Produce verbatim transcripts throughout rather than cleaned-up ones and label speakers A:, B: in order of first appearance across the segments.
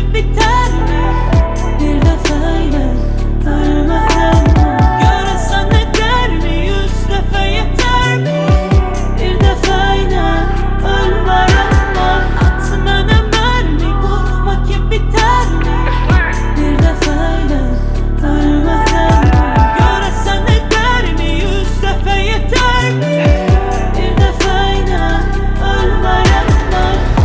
A: bitermi? Bir defayla ölmeden göresen eder mi? Yüz defa yeter mi? Bir defayla ölme yapma. Atmana mermi, korkma ki biter mi? Bir defayla ölmeden göresen eder mi? Yüz defa yeter mi? Bir defayla ölme yapma.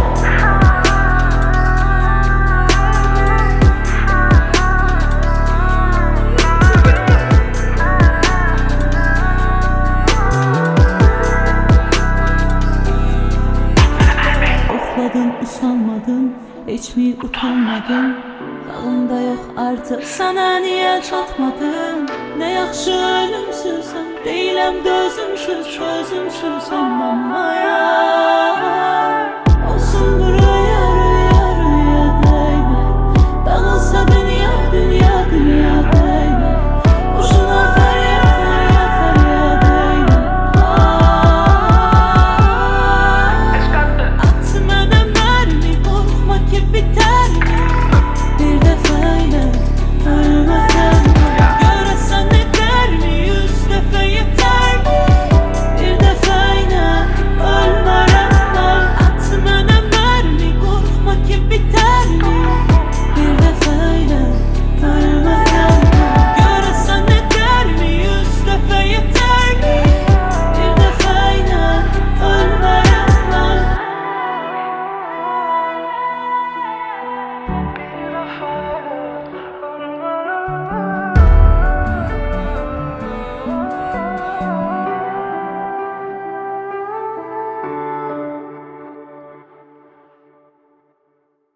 A: Ofladın, usanmadın, hiç mi utanmadın? Halında yok artık, sana niye çatmadım? Ne yaxşı ölümsüzüm, değilim dözümsüz, çözümsüzüm ama ya.